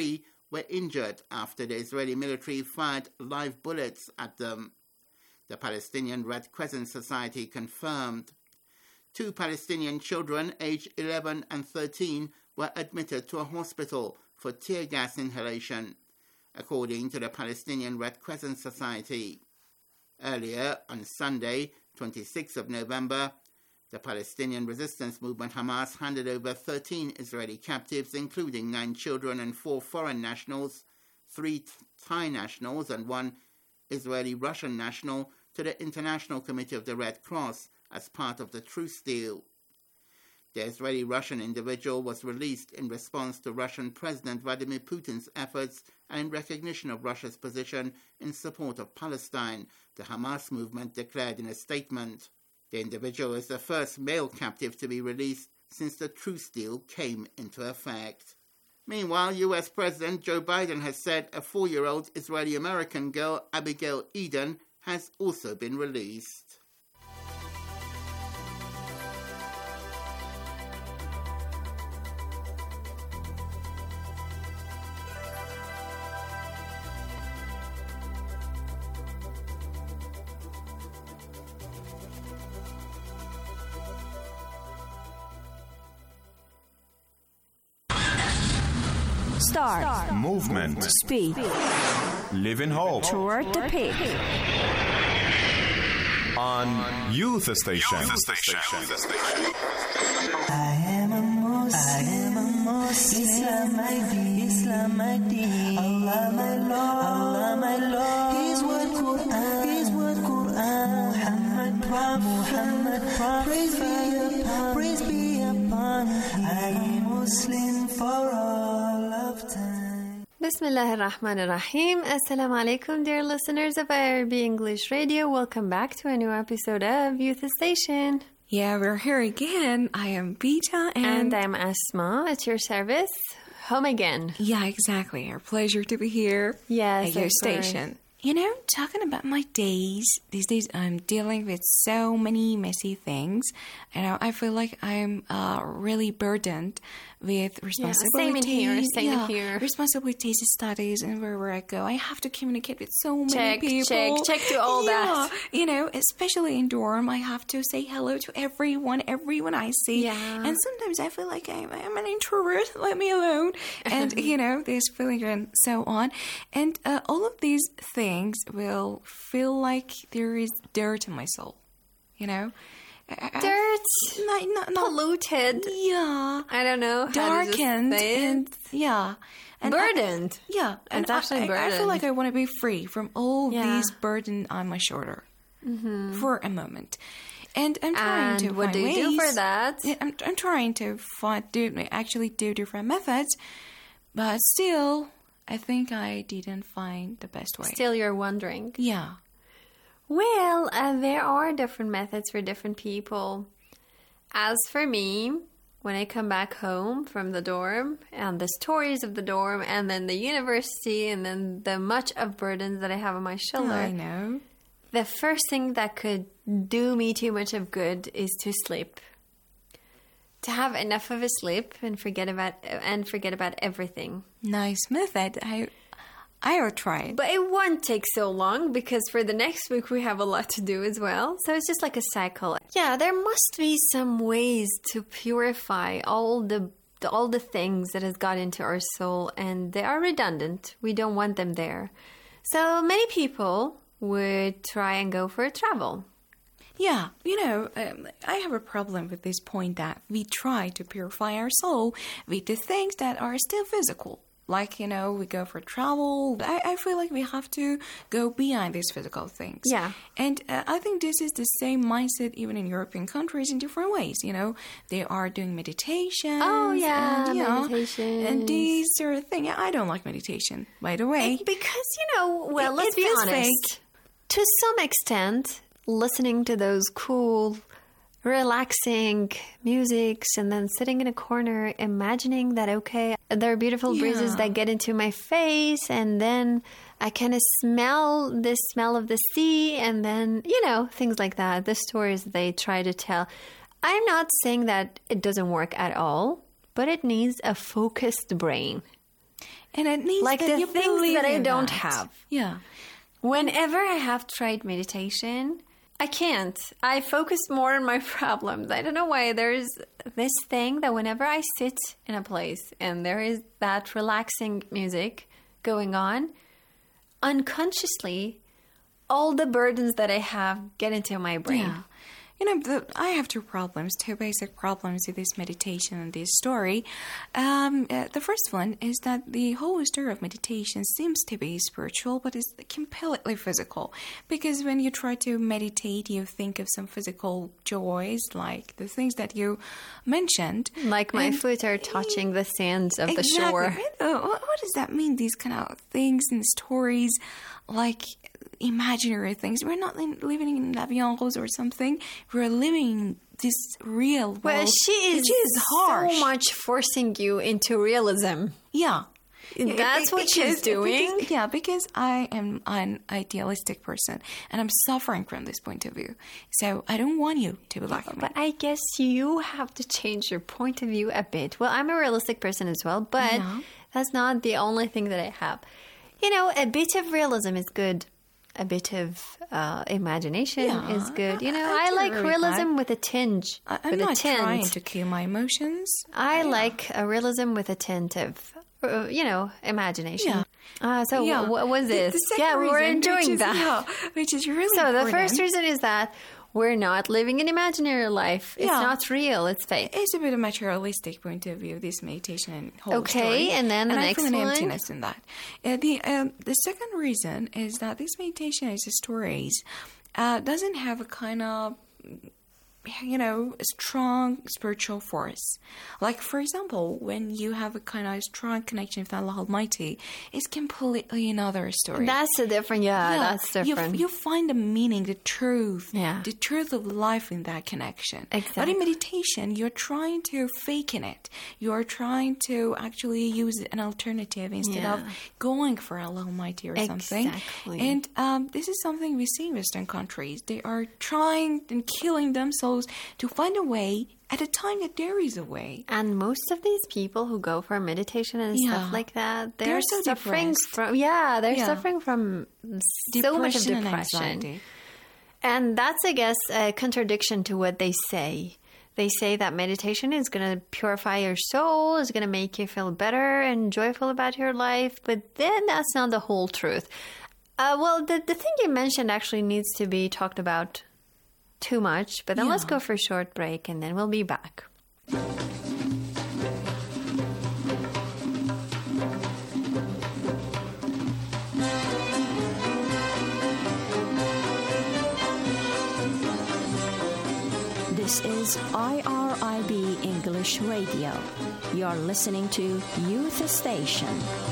were injured after the Israeli military fired live bullets at them. The Palestinian Red Crescent Society confirmed. Two Palestinian children, aged eleven and thirteen, were admitted to a hospital for tear gas inhalation, according to the Palestinian Red Crescent Society. Earlier, on Sunday, twenty-sixth of November, the Palestinian Resistance Movement Hamas handed over thirteen Israeli captives, including nine children and four foreign nationals, three Thai nationals and one Israeli-Russian national, to the International Committee of the Red Cross as part of the truce deal. The Israeli-Russian individual was released in response to Russian President Vladimir Putin's efforts and in recognition of Russia's position in support of Palestine, the Hamas movement declared in a statement. The individual is the first male captive to be released since the truce deal came into effect. Meanwhile, U S President Joe Biden has said a four-year-old Israeli-American girl, Abigail Eden, has also been released. Start. Start. Movement. Speed. Live in hope. Toward the peak. On Youth Station. Youth Station. Youth Station. I am a Muslim. I am a Muslim. Islam my deen. Islam my deen. Allah my Lord. Allah my Lord. His word Quran. His word Quran. Muhammad Prophet. Muhammad Prophet. Praise be upon. Praise be upon. I am Muslim for all of time. Bismillah ar-Rahman ar-Rahim. Assalamu alaikum, dear listeners of I R B English Radio. Welcome back to a new episode of Youth Station. Yeah, we're here again. I am Beta and... And I'm Asma at your service. Home again. Yeah, exactly. Our pleasure to be here yes, at your station. Right. You know, talking about my days, these days I'm dealing with so many messy things. You know, I feel like I'm uh, really burdened with responsibilities. Yeah, same in here, same yeah, in here. Responsibilities, studies, and wherever I go, I have to communicate with so many check, people. Check, check, check to all yeah, that. You know, especially in dorm, I have to say hello to everyone, everyone I see. Yeah. And sometimes I feel like I'm, I'm an introvert, let me alone. And, you know, this feeling and so on. And uh, all of these things will feel like there is dirt in my soul, you know? Dirt? Not, not, not, polluted? Yeah. I don't know. Darkened. And, yeah. And burdened. I, yeah. And I, actually I, burdened. I feel like I want to be free from all yeah. these burden on my shoulder mm-hmm. for a moment. And I'm trying and to what find do you ways. do for that? I'm, I'm trying to find, do, actually do different methods, but still... I think I didn't find the best way. Still, you're wondering? Yeah. Well, uh, there are different methods for different people. As for me, when I come back home from the dorm, and the stories of the dorm, and then the university, and then the much of burdens that I have on my shoulder. I know. The first thing that could do me too much of good is to sleep. To have enough of a sleep and forget about and forget about everything. Nice method. I I will try it. But it won't take so long because for the next week we have a lot to do as well. So it's just like a cycle. Yeah, there must be some ways to purify all the, the all the things that has got into our soul, and they are redundant. We don't want them there. So many people would try and go for a travel. Yeah, you know, um, I have a problem with this point that we try to purify our soul with the things that are still physical. Like, you know, we go for travel. I, I feel like we have to go beyond these physical things. Yeah. And uh, I think this is the same mindset even in European countries in different ways, you know. They are doing meditation. Oh, yeah, and, you know, meditation. And these sort of thing. I don't like meditation, by the way. It, because, you know, well, it, let's it be feels honest. fake. To some extent... listening to those cool, relaxing musics and then sitting in a corner, imagining that, okay, there are beautiful yeah. breezes that get into my face, and then I kind of smell the smell of the sea, and then, you know, things like that. The stories they try to tell. I'm not saying that it doesn't work at all, but it needs a focused brain. And it needs like that the you things believe that I in don't that. have. Yeah. Whenever I have tried meditation, I can't. I focus more on my problems. I don't know why. There's this thing that whenever I sit in a place and there is that relaxing music going on, unconsciously, all the burdens that I have get into my brain. Yeah. You know, the, I have two problems, two basic problems with this meditation and this story. Um, uh, the first one is that the whole story of meditation seems to be spiritual, but it's completely physical. Because when you try to meditate, you think of some physical joys, like the things that you mentioned. Like my And- foot are touching the sands of the Exactly. shore. Uh, What, what does that mean, these kind of things and stories, like imaginary things? We're not in, living in Avion Rose or something. We're living this real world. Well, she is, which is harsh. so much forcing you into realism. Yeah. That's what she's Because- doing. because- yeah, because I am an idealistic person and I'm suffering from this point of view. So I don't want you to be like me. But I guess you have to change your point of view a bit. Well, I'm a realistic person as well, but Yeah. that's not the only thing that I have. You know, a bit of realism is good. A bit of uh, imagination Yeah, is good. You know, I I, do like agree with realism that. with a tinge. I, I'm with not a tint. trying to kill my emotions. I like a realism with a tint of, uh, you know, imagination. Yeah. Uh, so Yeah. what was The- this? the second yeah, we're reason, enjoying which is- that. yeah, which is really So the important. first reason is that we're not living an imaginary life. It's Yeah. not real. It's fake. It's a bit of a materialistic point of view, this meditation and whole Okay, story. and then the and next I feel an one? emptiness in that. Uh, the um, the second reason is that this meditation is stories uh, doesn't have a kind of, you know, a strong spiritual force. Like, for example, when you have a kind of strong connection with Allah Almighty, it's completely another story. That's a different, yeah, that's you- different. You, find the meaning, the truth, Yeah. the truth of life in that connection. But Exactly. in meditation, you're trying to fake in it. You're trying to actually use an alternative instead of Yeah. going for Allah Almighty or something. Exactly. And um, this is something we see in Western countries. They are trying and killing themselves to find a way at a time that there is a way. And most of these people who go for meditation and Yeah. stuff like that, they're, They're so suffering depressed. from yeah, they're Yeah. suffering from so much of Depression and depression. anxiety. And that's, I guess, a contradiction to what they say. They say that meditation is going to purify your soul, is going to make you feel better and joyful about your life, but then that's not the whole truth. Uh, well, the the thing you mentioned actually needs to be talked about too much, but then let's Yeah. go for a short break and then we'll be back. This is I R I B English Radio. You're listening to Youth Station.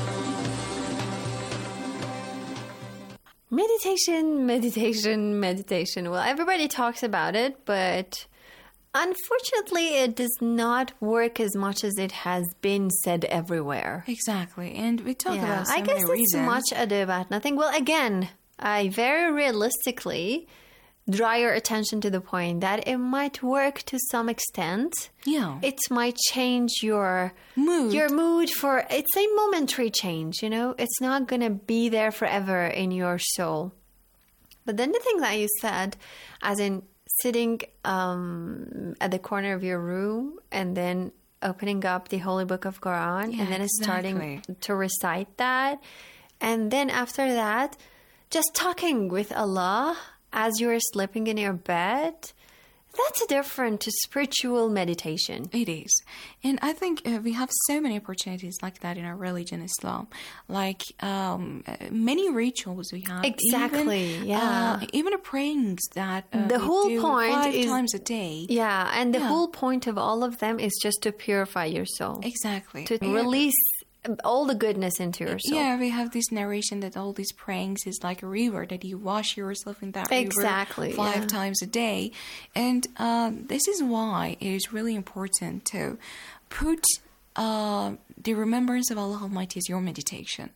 Meditation, meditation, meditation. Well, everybody talks about it, but unfortunately, it does not work as much as it has been said everywhere. Exactly. And we talk Yeah, about so I guess many it's reasons. much ado about nothing. Well, again, I very realistically draw your attention to the point that it might work to some extent. Yeah. It might change your mood. Your mood for it's a momentary change, you know? It's not going to be there forever in your soul. But then the thing that you said, as in sitting um, at the corner of your room and then opening up the Holy Book of Quran Yeah, and then starting exactly. to recite that. And then after that, just talking with Allah as you're sleeping in your bed. That's a different spiritual meditation. It is. And I think uh, we have so many opportunities like that in our religion, Islam. Like um, uh, many rituals we have. Exactly, even, yeah. Uh, even the prayings that uh, The we whole do point five is times a day. Yeah, and the Yeah. whole point of all of them is just to purify your soul. Exactly. To Yeah. release all the goodness into your soul. Yeah, we have this narration that all these prayings is like a river, that you wash yourself in that Exactly, river five yeah. times a day. And um, this is why it is really important to put uh, the remembrance of Allah Almighty as your meditation.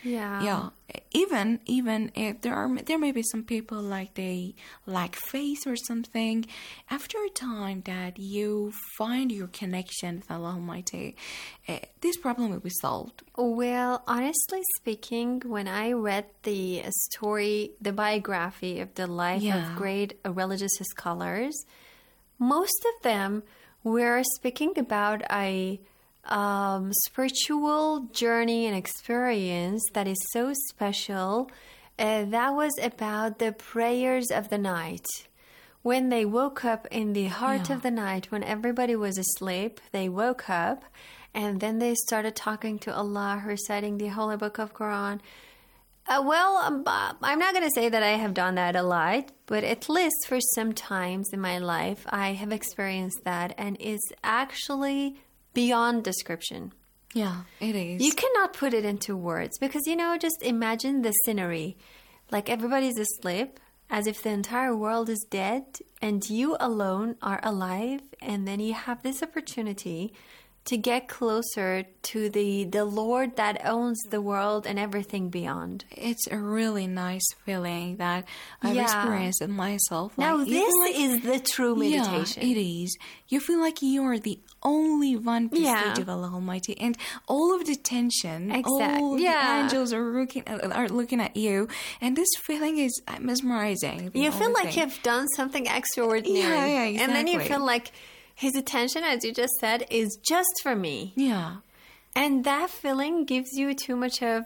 Yeah. Yeah. Even even if there are there may be some people like they lack faith or something, after a time that you find your connection with Allah Almighty, uh, this problem will be solved. Well, honestly speaking, when I read the story, the biography of the life Yeah. of great religious scholars, most of them were speaking about a um, spiritual journey and experience that is so special. Uh, that was about the prayers of the night. When they woke up in the heart Yeah. of the night, when everybody was asleep, they woke up and then they started talking to Allah, reciting the Holy Book of Quran. Uh, well, um, uh, I'm not going to say that I have done that a lot, but at least for some times in my life, I have experienced that, and it's actually beyond description. Yeah, it is. You cannot put it into words because, you know, just imagine the scenery. Like everybody's asleep, as if the entire world is dead, and you alone are alive, and then you have this opportunity to get closer to the, the Lord that owns the world and everything beyond. It's a really nice feeling that I've Yeah. experienced it myself. Now, Like, you this feel like- is the true meditation. Yeah, it is. You feel like you are the only one prestige Yeah. of Allah Almighty, and all of the tension, Exact- all yeah. the angels are looking are looking at you, and this feeling is mesmerizing. the You feel only like thing. you've done something extraordinary. Yeah, yeah, And then you exactly. feel like his attention, as you just said, is just for me. Yeah. And that feeling gives you too much of,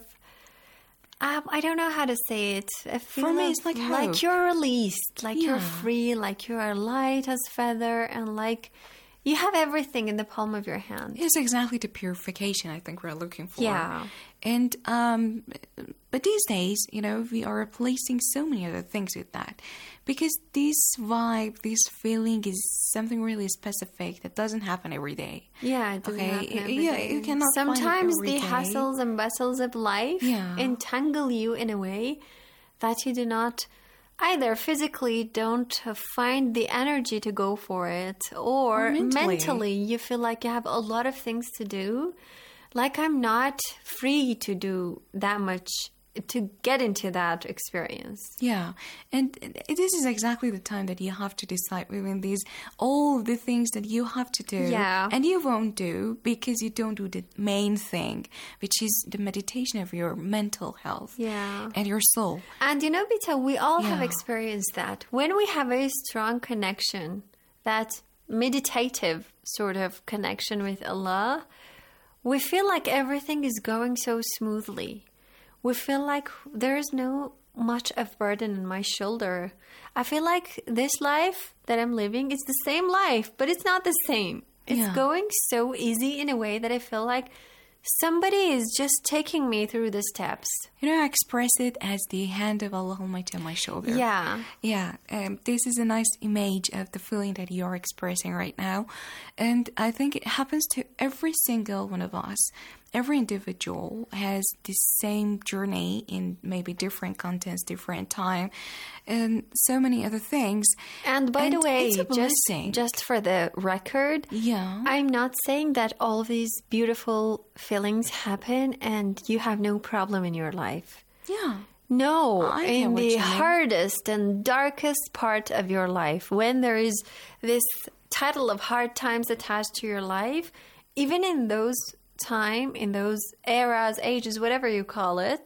um, I don't know how to say it. A For me, feel it's of- like like hope. you're released, like you're Yeah. free, like you are light as feather, and like you have everything in the palm of your hand. It's exactly the purification I think we're looking for. Yeah. And um, but these days, you know, we are replacing so many other things with that, because this vibe, this feeling is something really specific that doesn't happen every day. Yeah, it doesn't Okay, happen y- every yeah, day. you cannot find it Sometimes every the day. hassles and bustles of life Yeah. entangle you in a way that you do not either physically don't find the energy to go for it, or, Or mentally. mentally you feel like you have a lot of things to do. Like I'm not free to do that much, to get into that experience. Yeah, and this is exactly the time that you have to decide within these all the things that you have to do, Yeah. and you won't do because you don't do the main thing, which is the meditation of your mental health, Yeah. and your soul. And you know, Bita, we all have Yeah. experienced that. When we have a strong connection, that meditative sort of connection with Allah, we feel like everything is going so smoothly. We feel like there is no much of burden on my shoulder. I feel like this life that I'm living is the same life, but it's not the same. It's Yeah. going so easy in a way that I feel like somebody is just taking me through the steps. You know, I express it as the hand of Allah Almighty on my shoulder. Yeah. Yeah, um, this is a nice image of the feeling that you're expressing right now. And I think it happens to every single one of us. Every individual has the same journey in maybe different contents, different time, and so many other things. And by And the way, it's a just, blessing. just for the record, Yeah. I'm not saying that all these beautiful feelings happen and you have no problem in your life. Yeah. No, I get in what the you mean. hardest and darkest part of your life, when there is this title of hard times attached to your life, even in those time, in those eras, ages, whatever you call it,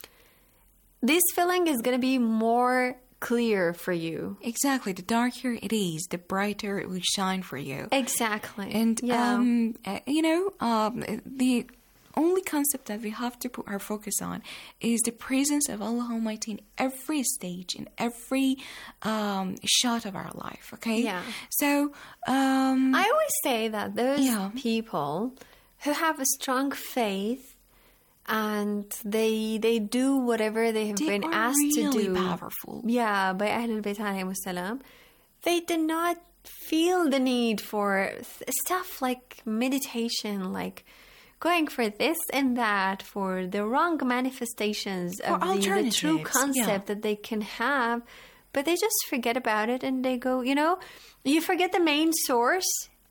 this feeling is going to be more clear for you. Exactly. The darker it is, the brighter it will shine for you. Exactly. And, Yeah. um, uh, you know, um, the only concept that we have to put our focus on is the presence of Allah Almighty in every stage, in every um, shot of our life, okay? Yeah. So, um, I always say that those Yeah. people who have a strong faith and they they do whatever they have They been are asked really to do. powerful. Yeah, by Ahlul Bayt alayhimus salam, they did not feel the need for th- stuff like meditation, like going for this and that, for the wrong manifestations For of the, the true alternatives, concept yeah. that they can have, but they just forget about it and they go, you know, you forget the main source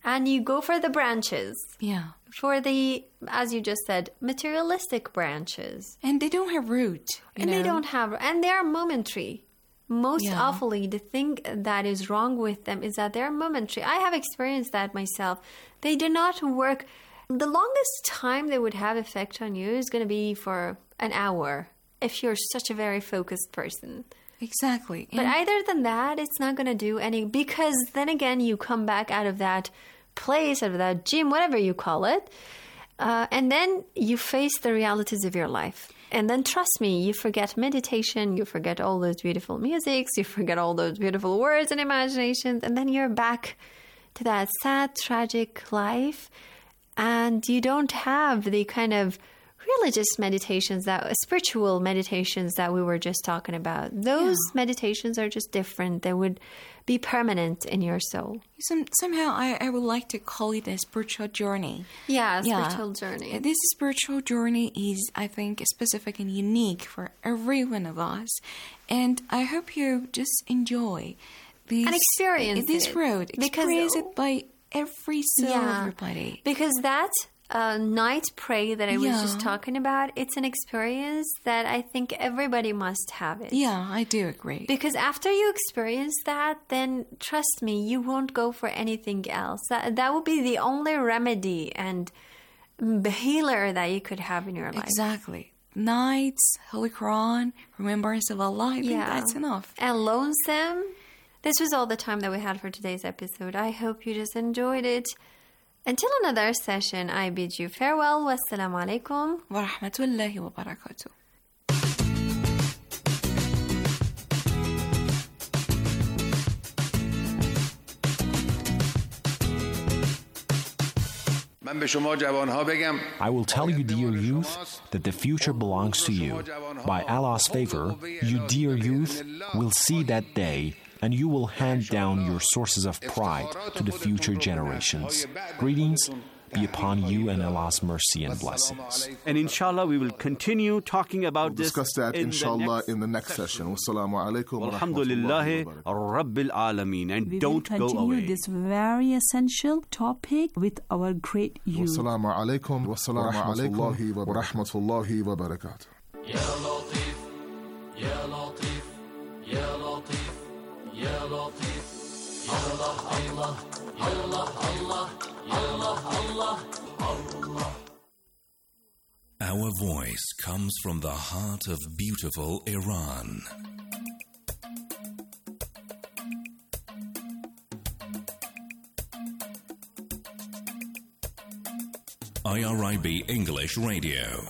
and you go for the branches. Yeah. For the, as you just said, materialistic branches. And they don't have root. And know? they don't have, and they are momentary. Most Yeah. awfully, the thing that is wrong with them is that they're momentary. I have experienced that myself. They do not work. The longest time they would have effect on you is going to be for an hour if you're such a very focused person. Exactly. But And- other than that, it's not going to do any, because then again, you come back out of that place, out of that gym, whatever you call it, uh, and then you face the realities of your life. And then trust me, you forget meditation, you forget all those beautiful musics, you forget all those beautiful words and imaginations, and then you're back to that sad, tragic life, and you don't have the kind of religious meditations, that spiritual meditations that we were just talking about. Those Yeah. meditations are just different. They would be permanent in your soul. Some, somehow, I, I would like to call it a spiritual journey. Yeah, spiritual journey. This spiritual journey is, I think, specific and unique for every one of us. And I hope you just enjoy this, And experience this it. road. Because- Experience it by every soul of Yeah. everybody. Because that uh, night pray that I was Yeah. just talking about, it's an experience that I think everybody must have it. Yeah, I do agree. Because after you experience that, then trust me, you won't go for anything else. That, that would be the only remedy and the healer that you could have in your life. Exactly. Nights, Holy Quran, remembrance of Allah, I think that's enough. And lonesome. This was all the time that we had for today's episode. I hope you just enjoyed it. Until another session, I bid you farewell. Wassalamu alaikum. Wa rahmatullahi wa barakatuh. I will tell you, dear youth, that the future belongs to you. By Allah's favor, you, dear youth, will see that day, and you will hand down your sources of pride to the future generations. Greetings be upon you and Allah's mercy and blessings. And inshallah, we will continue talking about we'll this. discuss that, in inshallah, the in the next session. Wassalamu alaikum wa Alhamdulillahi rahmatullahi wa barakatuh. Rabbil Alameen. And We don't will go continue away. this very essential topic with our great youth. Wassalamu alaikum wa rahmatullahi wa rahmatullahi wa barakatuh. يا لطيف يا لطيف يا لطيف يا لطيف الله الله الله الله الله الله الله. Our voice comes from the heart of beautiful Iran. I R I B English Radio.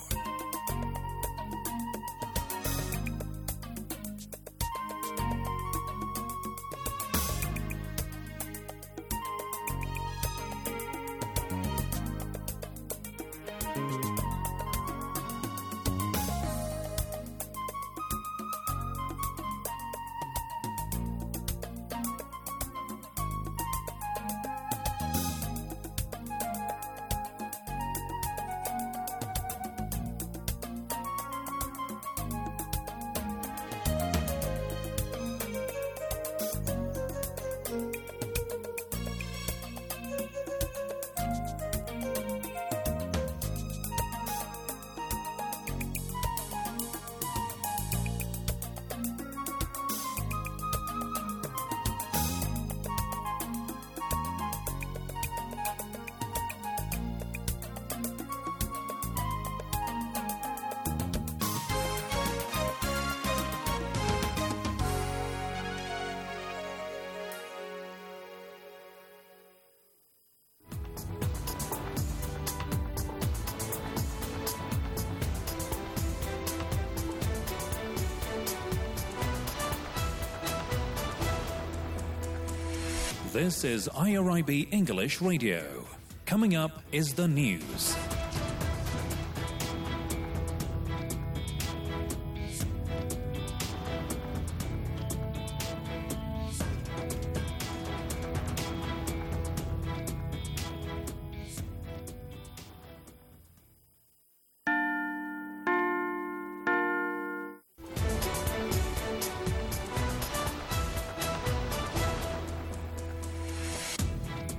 This is I R I B English Radio. Coming up is the news.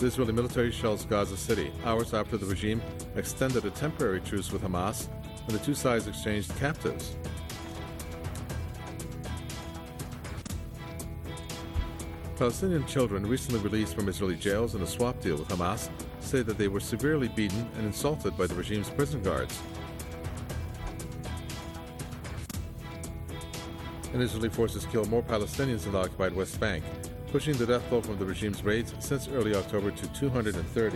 The Israeli military shells Gaza City hours after the regime extended a temporary truce with Hamas and the two sides exchanged captives. Palestinian children recently released from Israeli jails in a swap deal with Hamas say that they were severely beaten and insulted by the regime's prison guards. And Israeli forces killed more Palestinians in the occupied West Bank, pushing the death toll from the regime's raids since early October to two hundred thirty.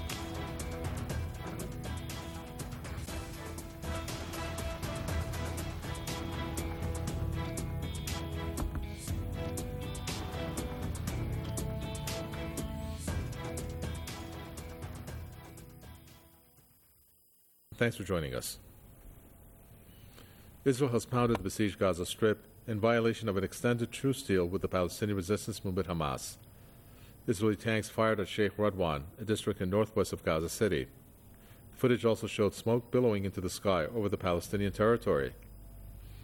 Thanks for joining us. Israel has pounded the besieged Gaza Strip in violation of an extended truce deal with the Palestinian resistance movement Hamas. Israeli tanks fired at Sheikh Radwan, a district in northwest of Gaza City. Footage also showed smoke billowing into the sky over the Palestinian territory.